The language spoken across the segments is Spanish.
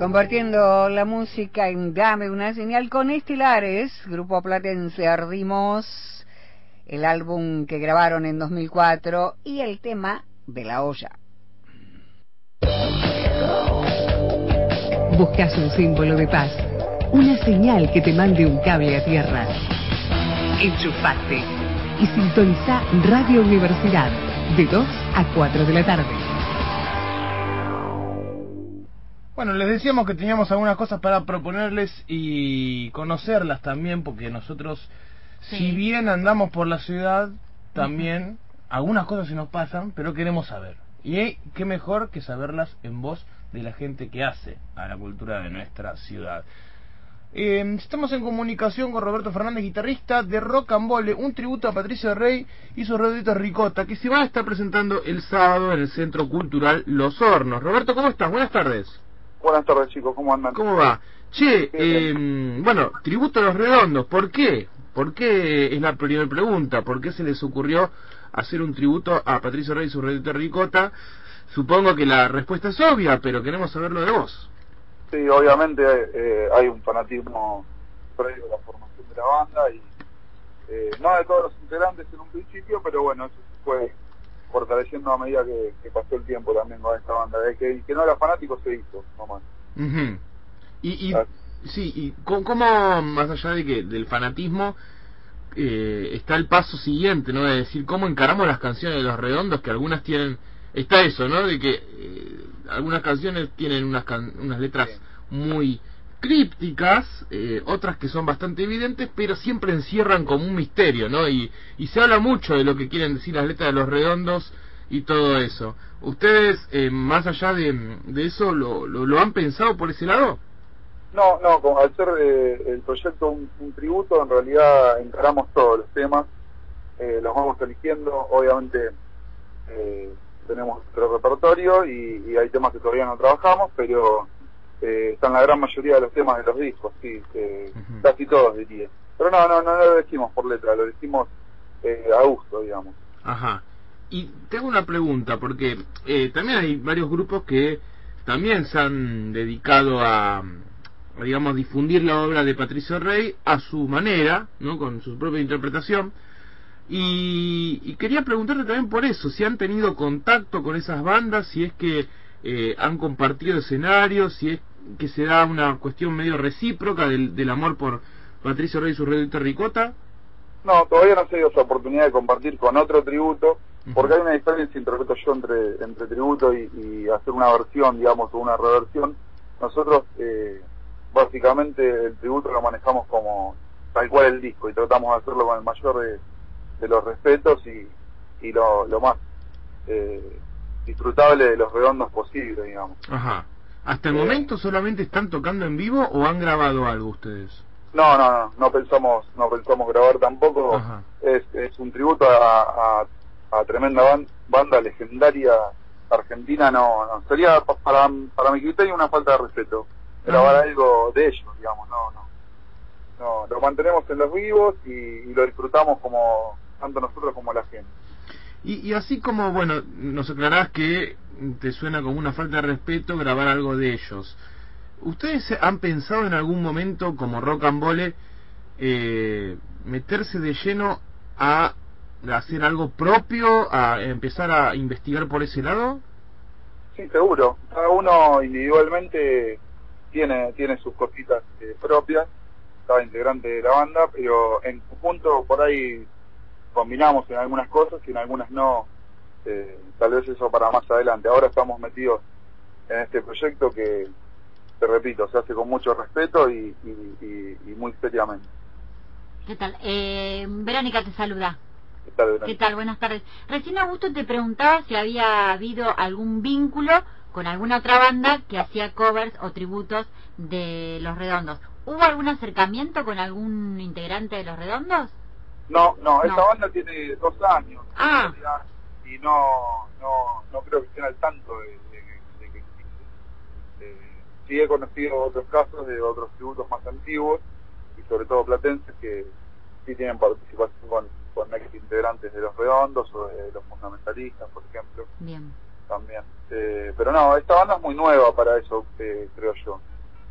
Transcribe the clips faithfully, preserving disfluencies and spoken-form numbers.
Compartiendo la música en Dame una señal con Estelares, grupo platense Ardimos, el álbum que grabaron en dos mil cuatro y el tema de la olla. Buscas un símbolo de paz, una señal que te mande un cable a tierra. Enchufate y sintoniza Radio Universidad de dos a cuatro de la tarde. Bueno, les decíamos que teníamos algunas cosas para proponerles y conocerlas también, porque nosotros, sí. si bien andamos por la ciudad, también uh-huh. algunas cosas se nos pasan, pero queremos saber. Y qué mejor que saberlas en voz de la gente que hace a la cultura de nuestra ciudad. Eh, estamos en comunicación con Roberto Fernández, guitarrista de Rocambole, un tributo a Patricio Rey y sus Redonditos Ricota, que se va a estar presentando el sábado en el Centro Cultural Los Hornos. Roberto, ¿cómo estás? Buenas tardes. Buenas tardes, chicos, ¿cómo andan? ¿Cómo va? Che, eh, bueno, tributo a Los Redondos, ¿por qué? ¿Por qué es la primera pregunta? ¿Por qué se les ocurrió hacer un tributo a Patricio Rey y su Redondito Ricota? Supongo que la respuesta es obvia, pero queremos saberlo de vos. Sí, obviamente eh, hay un fanatismo previo a la formación de la banda y eh, no de todos los integrantes en un principio, pero bueno, eso se fue fortaleciendo a medida que, que pasó el tiempo también con esta banda. De que, que no era fanático se hizo, nomás. Uh-huh. Y, y sí, y ¿cómo, más allá de que del fanatismo, eh, está el paso siguiente, ¿no? De decir, ¿cómo encaramos las canciones de Los Redondos? Que algunas tienen, está eso, ¿no? De que eh, algunas canciones tienen unas, can, unas letras sí. muy crípticas, eh, otras que son bastante evidentes, pero siempre encierran como un misterio, ¿no? Y, y se habla mucho de lo que quieren decir las letras de Los Redondos y todo eso. ¿Ustedes, eh, más allá de, de eso, lo, lo, lo han pensado por ese lado? No, no, con, al ser eh, el proyecto un, un tributo, en realidad encaramos todos los temas, eh, los vamos eligiendo, obviamente eh, tenemos nuestro repertorio y, y hay temas que todavía no trabajamos, pero eh, están la gran mayoría de los temas de los discos, sí, eh, uh-huh. casi todos diría. Pero no, no, no, no lo decimos por letra, lo decimos eh, a gusto, digamos. Ajá. Y tengo una pregunta, porque eh, también hay varios grupos que también se han dedicado a, a, digamos, difundir la obra de Patricio Rey a su manera, ¿no? Con su propia interpretación. Y, y quería preguntarte también por eso, si han tenido contacto con esas bandas, si es que eh, han compartido escenarios, si es que se da una cuestión medio recíproca del, del amor por Patricio Rey y su Redondito Ricota. No, todavía no se dio esa oportunidad de compartir con otro tributo, porque uh-huh. hay una diferencia, interpreto yo, entre, entre tributo y, y hacer una versión, digamos, o una reversión. Nosotros, eh, básicamente, el tributo lo manejamos como tal cual el disco y tratamos de hacerlo con el mayor de, de los respetos y, y lo, lo más eh, disfrutable de Los Redondos posible, digamos. Ajá. ¿Hasta el eh, momento solamente están tocando en vivo o han grabado algo ustedes? No, no, no, no pensamos, no pensamos grabar tampoco. Ajá. Es, es un tributo a, a, a tremenda ban, banda legendaria argentina. No, no, sería para, para mi criterio una falta de respeto grabar Ajá. algo de ellos, digamos. No, no, no, lo mantenemos en los vivos y, y lo disfrutamos como tanto nosotros como la gente. Y, y así como, bueno, nos aclarás que te suena como una falta de respeto grabar algo de ellos. ¿Ustedes han pensado en algún momento, como Rocambole, eh, meterse de lleno a hacer algo propio, a empezar a investigar por ese lado? Sí, seguro. Cada uno individualmente tiene tiene sus cositas eh, propias, cada integrante de la banda, pero en conjunto por ahí combinamos en algunas cosas y en algunas no. Eh, tal vez eso para más adelante. Ahora estamos metidos en este proyecto que, te repito, se hace con mucho respeto y, y, y, y muy seriamente. ¿Qué tal? Eh, Verónica te saluda. ¿Qué tal, Verónica? ¿Qué tal? Buenas tardes. Recién Augusto te preguntaba si había habido algún vínculo con alguna otra banda que hacía covers o tributos de Los Redondos. ¿Hubo algún acercamiento con algún integrante de Los Redondos? No, no, no. Esta banda tiene dos años. Ah. Y no, no, no creo que estén al tanto de, de, de que existe. Eh, sí he conocido otros casos de otros tributos más antiguos y sobre todo platenses que sí tienen participación con, con ex integrantes de Los Redondos o de Los Fundamentalistas, por ejemplo. Bien. También. Eh, pero no, esta banda es muy nueva para eso, eh, creo yo.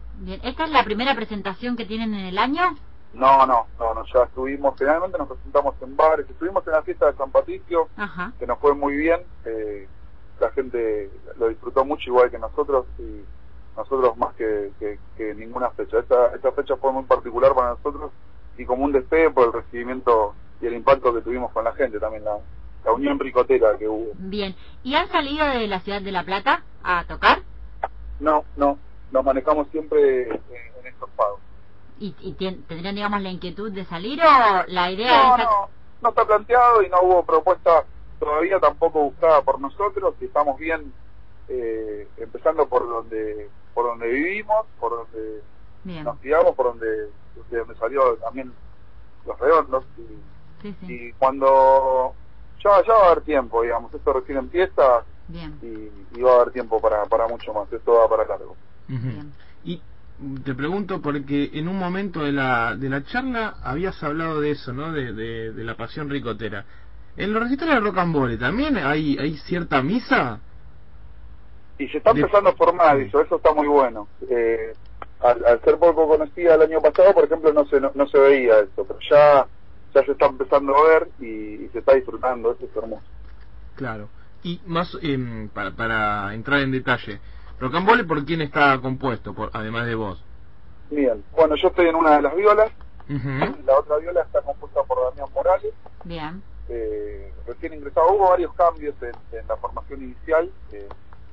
Bien, ¿esta es la primera presentación que tienen en el año? No, no, no, no, ya estuvimos, generalmente nos presentamos en bares, estuvimos en la fiesta de San Patricio, Ajá. que nos fue muy bien, eh, la gente lo disfrutó mucho igual que nosotros, y nosotros más que, que, que ninguna fecha. Esta, esta fecha fue muy particular para nosotros y como un despegue por el recibimiento y el impacto que tuvimos con la gente, también la, la unión ricotera que hubo. Bien, ¿y han salido de la ciudad de La Plata a tocar? No, no, nos manejamos siempre en, en estos pagos. ¿Y, y tien, tendrían, digamos, la inquietud de salir o la idea No, es... no, no está planteado y no hubo propuesta todavía tampoco buscada por nosotros, y estamos bien eh, empezando por donde por donde vivimos, por donde Bien. nos criamos, por donde, de donde salió también Los Redondos, y, Sí, sí. y cuando ya, ya va a haber tiempo, digamos, esto recién empieza. Bien. Y, y va a haber tiempo para, para mucho más, esto va para largo. Uh-huh. Bien. Y te pregunto porque en un momento de la de la charla habías hablado de eso, ¿no? De, de, de la pasión ricotera. En los recitales de Rocambole también hay hay cierta misa. Y se está de... empezando a formar eso, eso está muy bueno. Eh, al, al ser poco conocida el año pasado, por ejemplo, no se no, no se veía eso, pero ya ya se está empezando a ver y, y se está disfrutando, eso es hermoso. Claro. Y más eh, para para entrar en detalle, Rocambole, ¿por quién está compuesto, por, además de vos? Bien, bueno, yo estoy en una de las violas, Uh-huh. la otra viola está compuesta por Damián Morales, Bien. eh, recién ingresado, hubo varios cambios en, en la formación inicial, eh,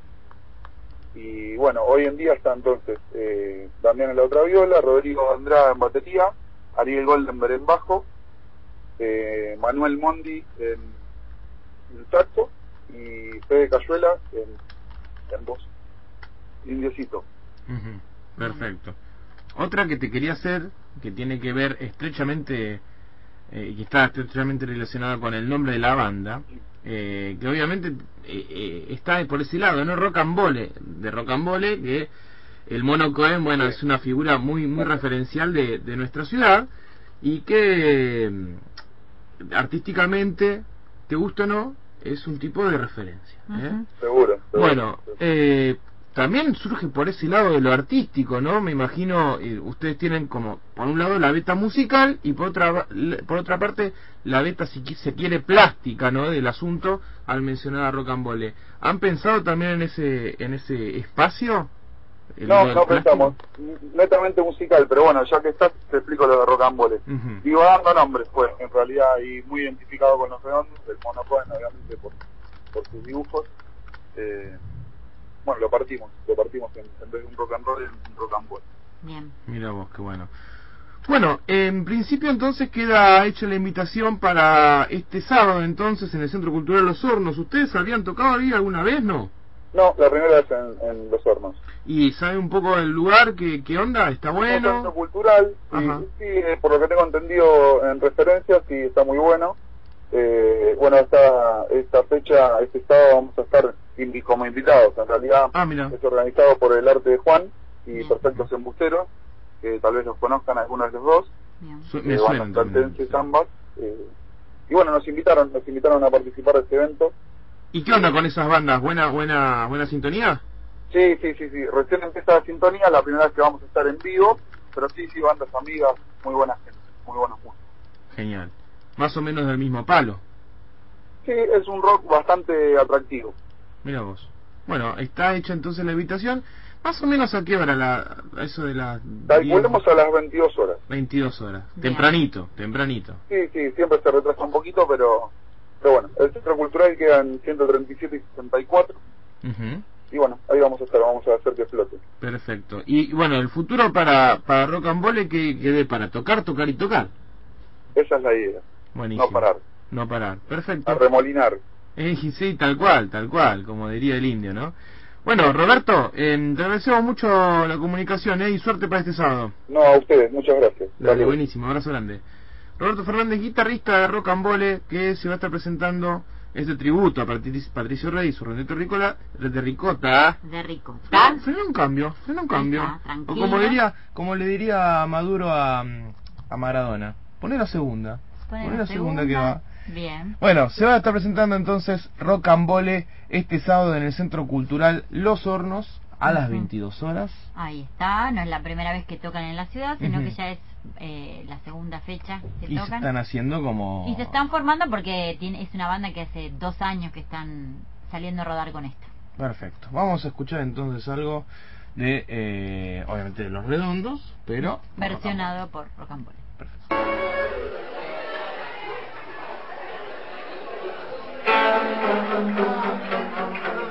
y bueno, hoy en día está entonces eh, Damián en la otra viola, Rodrigo Andrada en batería, Ariel Goldenberg en bajo, eh, Manuel Mondi en, en saxo y Fede Cayuela en, en voz. Indiecito. Uh-huh. Perfecto. Otra que te quería hacer, que tiene que ver estrechamente, eh, que está estrechamente relacionada con el nombre de la banda, eh, que obviamente eh, eh, está por ese lado, ¿no? Rocambole, de Rocambole, que el Mono Cohen, bueno, sí, es una figura muy muy referencial de, de nuestra ciudad, y que eh, artísticamente, te gusta o no, es un tipo de referencia, ¿eh? Uh-huh. Seguro, seguro. Bueno, eh, también surge por ese lado de lo artístico, ¿no? Me imagino, eh, ustedes tienen como, por un lado, la beta musical y por otra por otra parte, la beta, si se quiere, plástica, ¿no? Del asunto, al mencionar a Rocambole. ¿Han pensado también en ese en ese espacio? No, no pensamos, netamente musical, pero bueno, ya que estás, te explico lo de Rocambole. Uh-huh. Digo, dando nombres, pues, en realidad, y muy identificado con Los Redondos, el Mono Cohen, obviamente, por, por sus dibujos. Eh, bueno, lo partimos, lo partimos en, en vez de un rock and roll, en un rock and roll. Bien. Mira vos, qué bueno. Bueno, en principio entonces queda hecha la invitación para este sábado entonces en el Centro Cultural Los Hornos. ¿Ustedes habían tocado ahí alguna vez, no? No, la primera vez en, en Los Hornos. ¿Y sabe un poco del lugar? ¿Qué, qué onda? ¿Está bueno? Un centro cultural, y, sí, eh, por lo que tengo entendido en referencias, sí, está muy bueno. Eh, bueno, esta, esta fecha, este sábado vamos a estar invi como invitados. En realidad ah, mira. es organizado por el Arte de Juan y Perfectos Embusteros, que tal vez los conozcan algunos de los dos. Su eh, bandas platenses ambas. Eh, y bueno, nos invitaron, nos invitaron a participar de este evento. ¿Y qué onda con esas bandas? ¿Buena, buena, buena sintonía? Sí, sí, sí, sí. Recién empieza la sintonía, la primera vez que vamos a estar en vivo, pero sí, sí, bandas amigas, muy buena gente, muy buenos músicos. Genial. Más o menos del mismo palo. Sí, es un rock bastante atractivo. Mira vos. Bueno, está hecha entonces la invitación. Más o menos a qué hora, la, eso de las... Volvemos a las veintidós horas. veintidós horas. Bien. Tempranito, tempranito. Sí, sí, siempre se retrasa un poquito, pero pero bueno, el Centro Cultural queda en ciento treinta y siete y sesenta y cuatro. Uh-huh. Y bueno, ahí vamos a estar, vamos a hacer que flote. Perfecto. Y bueno, el futuro para, para Rocambole, que quede para tocar, tocar y tocar. Esa es la idea. Buenísimo. No parar. No parar. Perfecto. A remolinar. Eh, sí, tal cual, tal cual, como diría el indio, ¿no? Bueno, Roberto, eh, te agradecemos mucho la comunicación, ¿eh? Y suerte para este sábado. No, a ustedes, muchas gracias. Dale, Dale. buenísimo, abrazo grande. Roberto Fernández, guitarrista de Rocambole, que se va a estar presentando este tributo a Patricio, Patricio Rey y su Reneto Ricola, de Ricota. De rico. Frena, frena un cambio, frena un cambio. Está, O tranquilo. como diría, como le diría Maduro a, a Maradona, poné la segunda. Poné Poné la la segunda que va. Bien. Bueno, se va a estar presentando entonces Rocambole este sábado en el Centro Cultural Los Hornos a las veintidós horas. Ahí está, no es la primera vez que tocan en la ciudad, sino uh-huh. que ya es eh, la segunda fecha que y tocan. Se están haciendo como... Y se están formando porque tiene, es una banda que hace dos años que están saliendo a rodar con esto. Perfecto. Vamos a escuchar entonces algo de, eh, obviamente, de Los Redondos, pero... versionado por Rocambole. Perfecto. Thank you.